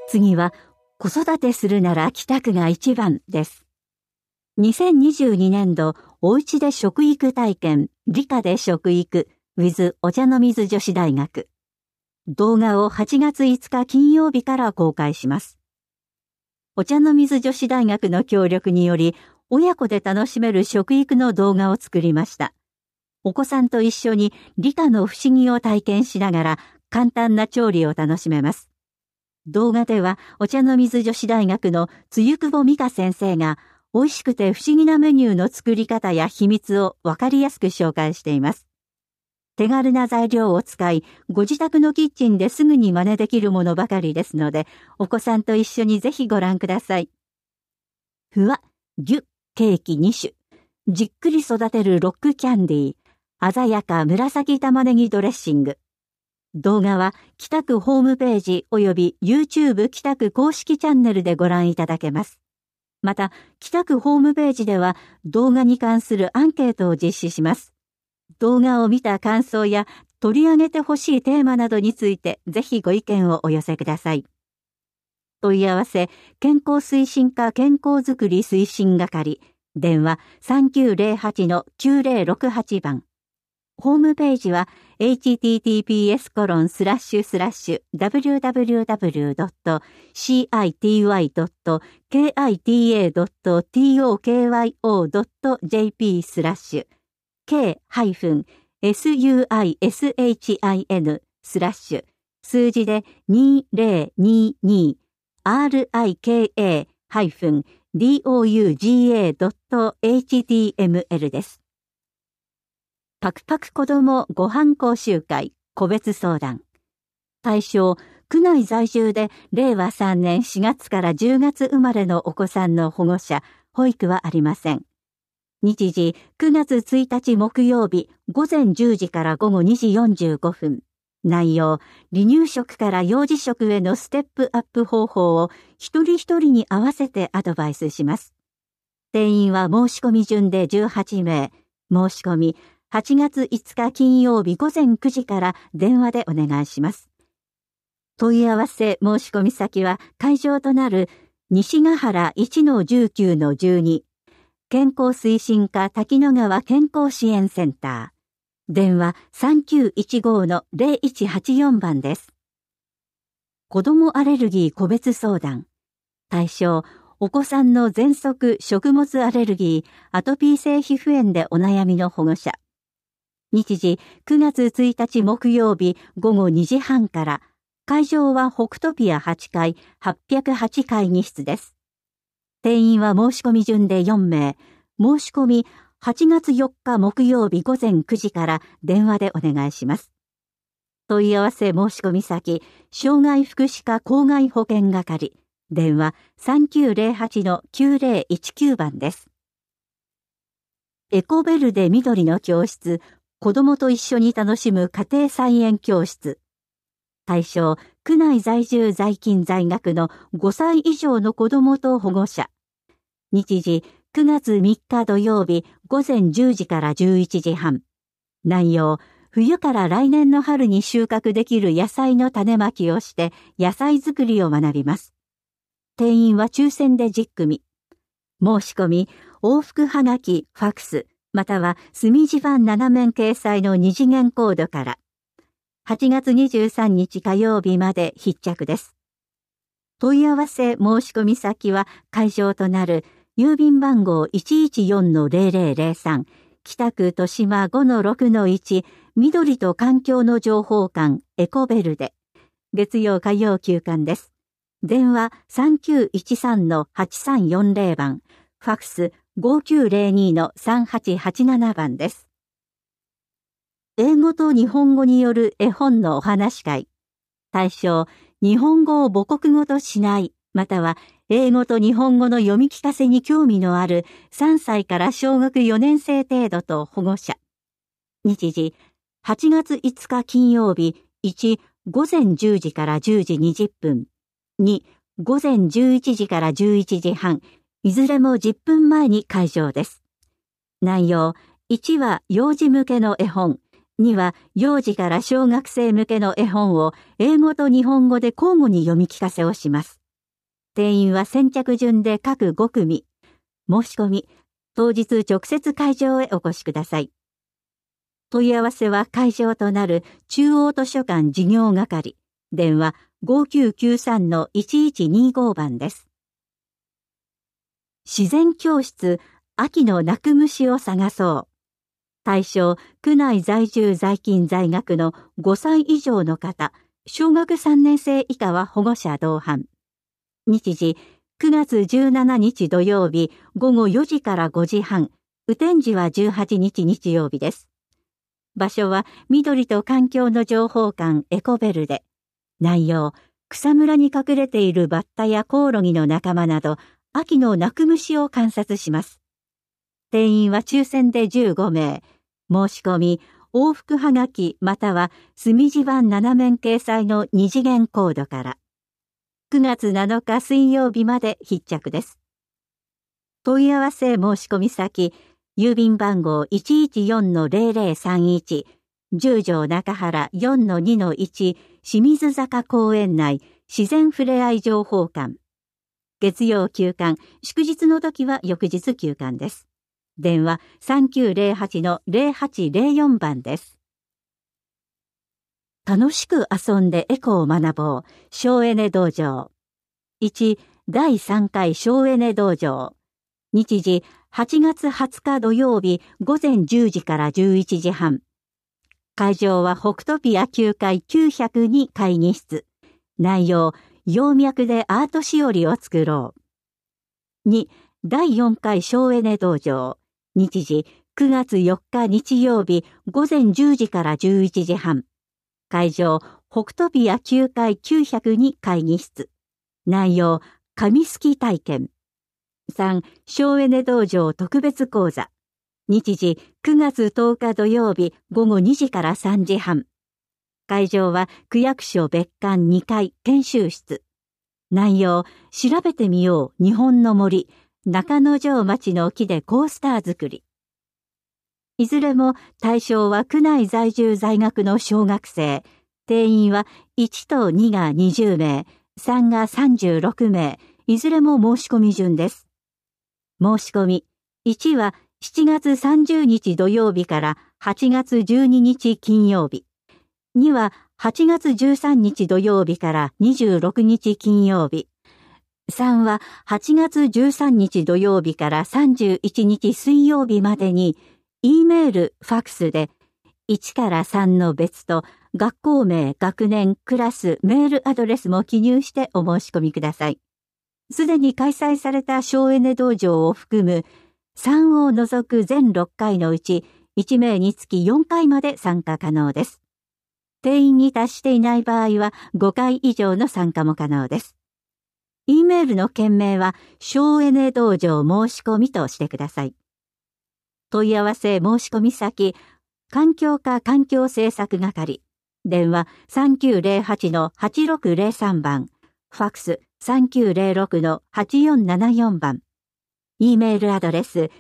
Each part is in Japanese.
次は、子育てするなら北区が一番です。2022年度、おうちで食育体験、理科で食育、with お茶の水女子大学。動画を8月5日金曜日から公開します。お茶の水女子大学の協力により、親子で楽しめる食育の動画を作りました。お子さんと一緒に理科の不思議を体験しながら、簡単な調理を楽しめます。動画では、お茶の水女子大学の露久保美香先生が、美味しくて不思議なメニューの作り方や秘密をわかりやすく紹介しています。手軽な材料を使い、ご自宅のキッチンですぐに真似できるものばかりですので、お子さんと一緒にぜひご覧ください。ふわ、ぎゅ、ケーキ2種。じっくり育てるロックキャンディー。鮮やか紫玉ねぎドレッシング。動画は北区ホームページ及び YouTube 北区公式チャンネルでご覧いただけます。また、北区ホームページでは動画に関するアンケートを実施します。動画を見た感想や取り上げてほしいテーマなどについてぜひご意見をお寄せください。問い合わせ、健康推進課健康づくり推進係、電話 3908-9068 番。ホームページは https://www.citi.kita.tokyo.jp/ k-suishin/ 数字で2022 rika-douga.html です。パクパク子どもご飯講習会個別相談。対象、区内在住で令和3年4月から10月生まれのお子さんの保護者、保育はありません。日時、9月1日木曜日、午前10時から午後2時45分。内容、離乳食から幼児食へのステップアップ方法を一人一人に合わせてアドバイスします。定員は申し込み順で18名。申し込み、8月5日金曜日午前9時から電話でお願いします。問い合わせ申し込み先は会場となる西ヶ原 1-19-12 健康推進課滝野川健康支援センター。電話 3915-0184 番です。子どもアレルギー個別相談。対象、お子さんの喘息、食物アレルギー、アトピー性皮膚炎でお悩みの保護者。日時、9月1日木曜日午後2時半から、会場は北トピア8階808会議室です。定員は申し込み順で4名。申し込み8月4日木曜日午前9時から電話でお願いします。問い合わせ申し込み先、障害福祉課公害保険係。電話 3908-9019 番です。エコベルデ緑の教室、子どもと一緒に楽しむ家庭菜園教室。対象、区内在住在勤在学の5歳以上の子どもと保護者。日時、9月3日土曜日午前10時から11時半。内容、冬から来年の春に収穫できる野菜の種まきをして野菜作りを学びます。定員は抽選で10組。申し込み、往復はがき、ファクス、または墨地版7面掲載の2次元コードから。8月23日火曜日まで必着です。問い合わせ申し込み先は会場となる郵便番号 114-0003 北区豊島 5-6-1 緑と環境の情報館エコベルデ月曜火曜休館です。電話 3913-8340 番ファクス 5902-3887 番です。英語と日本語による絵本のお話会。対象、日本語を母国語としない、または英語と日本語の読み聞かせに興味のある3歳から小学4年生程度と保護者。日時、8月5日金曜日、1、午前10時から10時20分。2、午前11時から11時半。いずれも10分前に会場です。内容、1は幼児向けの絵本。 2は幼児から小学生向けの絵本を英語と日本語で交互に読み聞かせをします。定員は先着順で各5組。申し込み、当日直接会場へお越しください。問い合わせは会場となる中央図書館事業係、電話 5993-1125 番です。自然教室、秋の鳴く虫を探そう。対象、区内在住在勤在学の5歳以上の方、小学3年生以下は保護者同伴。日時、9月17日土曜日午後4時から5時半、雨天時は18日日曜日です。場所は緑と環境の情報館エコベルで、内容、草むらに隠れているバッタやコオロギの仲間など、秋の鳴く虫を観察します。定員は抽選で15名。申し込み、往復はがきまたは墨字版7面掲載の2次元コードから。9月7日水曜日まで必着です。問い合わせ申し込み先、郵便番号 114-0031、十条中原 4-2-1、清水坂公園内、自然ふれあい情報館。月曜休館、祝日の時は翌日休館です。電話 3908-0804 番です。楽しく遊んでエコを学ぼう、省エネ道場。1、第3回省エネ道場。日時、8月20日土曜日午前10時から11時半。会場は北トピア9階902会議室。内容、葉脈でアートしおりを作ろう。2、第4回省エネ道場。日時、9月4日日曜日午前10時から11時半。会場、北トピア9階902会議室。内容、紙すき体験。3、省エネ道場特別講座。日時、9月10日土曜日午後2時から3時半。会場は区役所別館2階研修室。内容、調べてみよう日本の森、中之条町の木でコースター作り。いずれも対象は区内在住在学の小学生。定員は1と2が20名、3が36名、いずれも申し込み順です。申し込み。1は7月30日土曜日から8月12日金曜日。2は8月13日土曜日から26日金曜日。3は8月13日土曜日から31日水曜日までに、E メール、ファックスで1から3の別と学校名、学年、クラス、メールアドレスも記入してお申し込みください。すでに開催された省エネ道場を含む3を除く全6回のうち1名につき4回まで参加可能です。定員に達していない場合は5回以上の参加も可能です。E メールの件名は省エネ道場申し込みとしてください。問い合わせ申し込み先、環境課環境政策係、電話 3908-8603 番、ファックス 3906-8474 番、E メールアドレス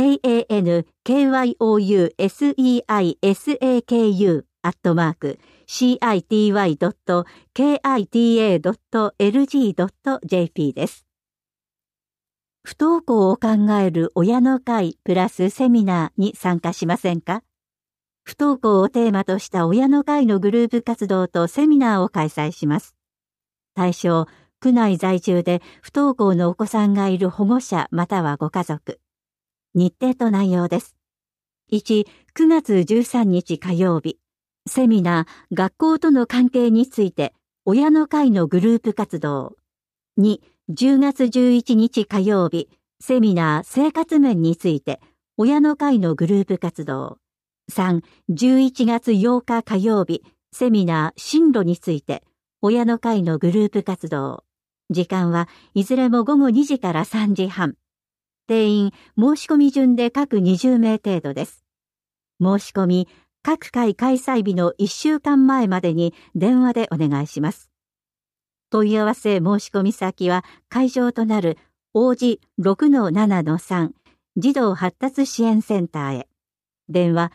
kankyouseaky.city.kita.lg.jp です。不登校を考える親の会プラスセミナーに参加しませんか？不登校をテーマとした親の会のグループ活動とセミナーを開催します。対象、区内在住で不登校のお子さんがいる保護者またはご家族。日程と内容です。1、9月13日火曜日。セミナー、学校との関係について、親の会のグループ活動。2、10月11日火曜日。セミナー、生活面について、親の会のグループ活動。3、11月8日火曜日。セミナー、進路について、親の会のグループ活動。時間はいずれも午後2時から3時半。定員、申し込み順で各20名程度です。申し込み、各回開催日の1週間前までに電話でお願いします。問い合わせ申し込み先は会場となる王子 6-7-3 児童発達支援センターへ。 電話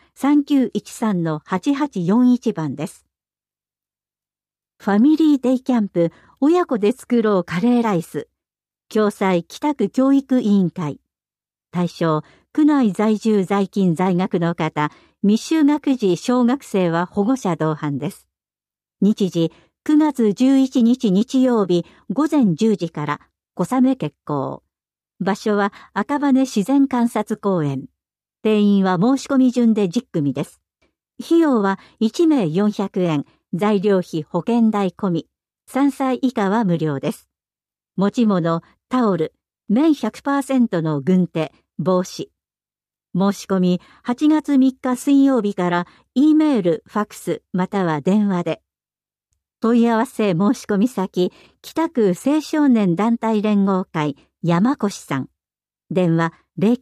3913-8841番です。ファミリーデイキャンプ親子で作ろうカレーライス。共済北区教育委員会。対象、区内在住在勤在学の方、未就学児小学生は保護者同伴です。日時、9月11日日曜日午前10時から小雨決行。場所は赤羽自然観察公園。定員は申し込み順で10組です。費用は1名400円、材料費保険代込み。3歳以下は無料です。持ち物、タオル、綿 100% の軍手、帽子。申し込み8月3日水曜日から E メール、ファクスまたは電話で。問い合わせ申し込み先、北区青少年団体連合会山越さん。電話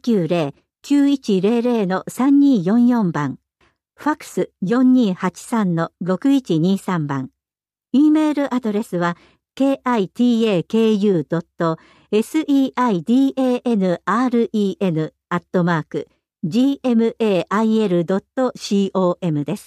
090-9100-3244番。ファクス 4283-6123 番。E メールアドレスはkitakaudenseiren@gmail.com です。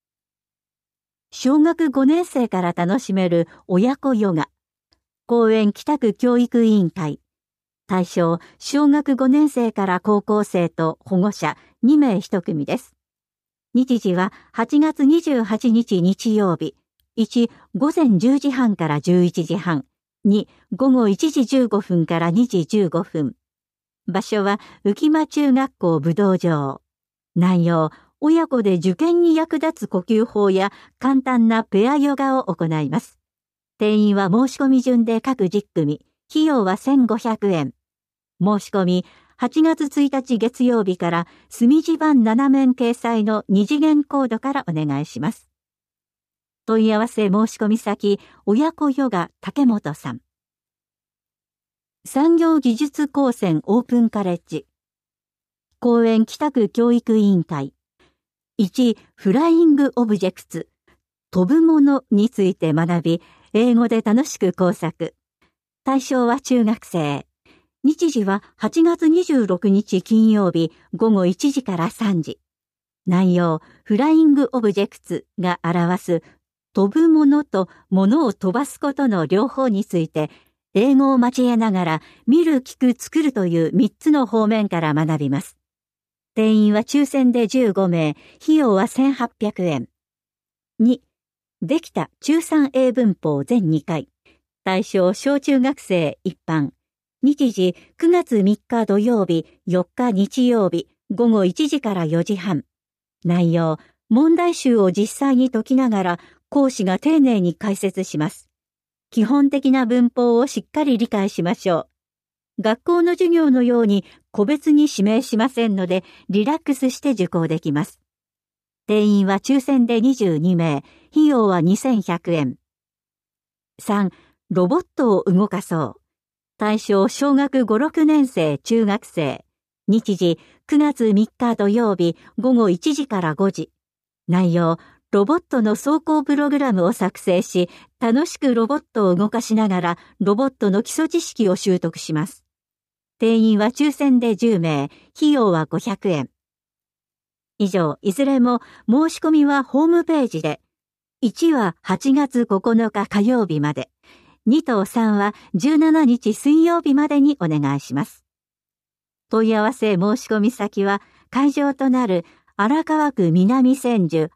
小学5年生から楽しめる親子ヨガ。公園北区教育委員会。対象、小学5年生から高校生と保護者2名1組です。日時は8月28日日曜日。1、午前10時半から11時半。2、午後1時15分から2時15分。場所は浮間中学校武道場。内容、親子で受験に役立つ呼吸法や簡単なペアヨガを行います。定員は申し込み順で各10組。費用は1500円。申し込み、8月1日月曜日から墨字版7面掲載の2次元コードからお願いします。問い合わせ申し込み先、親子ヨガ竹本さん。産業技術高専オープンカレッジ。公園北区教育委員会。1、フライングオブジェクツ。飛ぶものについて学び、英語で楽しく工作。対象は中学生。日時は8月26日金曜日午後1時から3時。内容、フライングオブジェクツが表す飛ぶものと物を飛ばすことの両方について、英語を交えながら見る、聞く、作るという3つの方面から学びます。定員は抽選で15名、費用は1800円。2、できた中3英文法全2回。対象小中学生一般。日時9月3日土曜日、4日日曜日、午後1時から4時半。内容、問題集を実際に解きながら講師が丁寧に解説します。基本的な文法をしっかり理解しましょう。学校の授業のように個別に指名しませんので、リラックスして受講できます。定員は抽選で22名、費用は2100円。3、ロボットを動かそう。対象小学5、6年生中学生。日時9月3日土曜日午後1時から5時。内容、ロボットの走行プログラムを作成し、楽しくロボットを動かしながらロボットの基礎知識を習得します。定員は抽選で10名、費用は500円。以上、いずれも申し込みはホームページで、1は8月9日火曜日まで。2と3は17日水曜日までにお願いします。問い合わせ申し込み先は会場となる荒川区南千住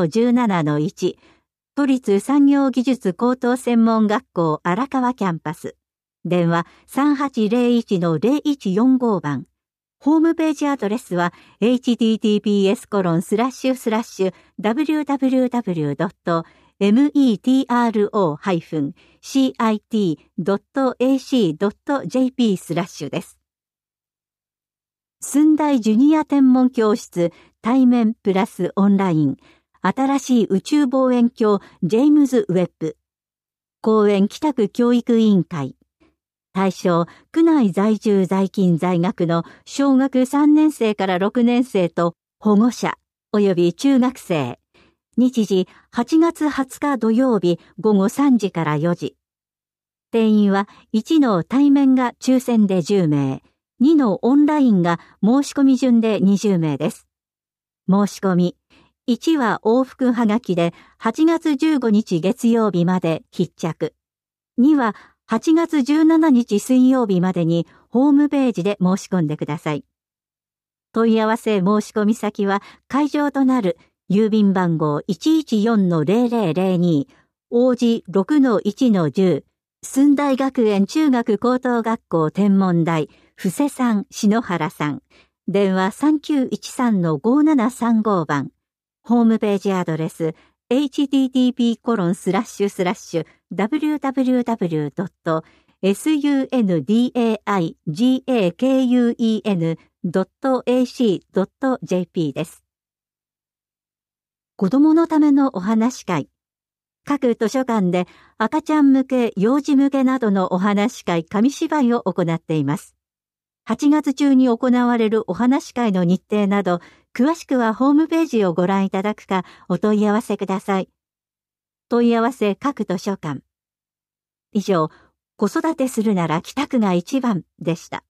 8-17-1 都立産業技術高等専門学校荒川キャンパス。電話3801-0145番。ホームページアドレスは https://www.metro-cit.ac.jp/ です。寸大ジュニア天文教室対面プラスオンライン新しい宇宙望遠鏡ジェームズ・ウェッブ。公園北区教育委員会。対象、区内在住在勤在学の小学3年生から6年生と保護者及び中学生。日時8月20日土曜日午後3時から4時。定員は1の対面が抽選で10名、2のオンラインが申し込み順で20名です。 申し込み。1は往復はがきで8月15日月曜日まで必着。2は8月17日水曜日までにホームページで申し込んでください。問い合わせ申し込み先は会場となる郵便番号 114-0002 王子 6-1-10 駿台学園中学高等学校天文台布施さん篠原さん電話 3913-5735 番ホームページアドレス http://www.sundaigakuen.ac.jp です。子供のためのお話会。各図書館で赤ちゃん向け、幼児向けなどのお話会、紙芝居を行っています。8月中に行われるお話会の日程など、詳しくはホームページをご覧いただくかお問い合わせください。問い合わせ各図書館。以上、子育てするなら北区が一番でした。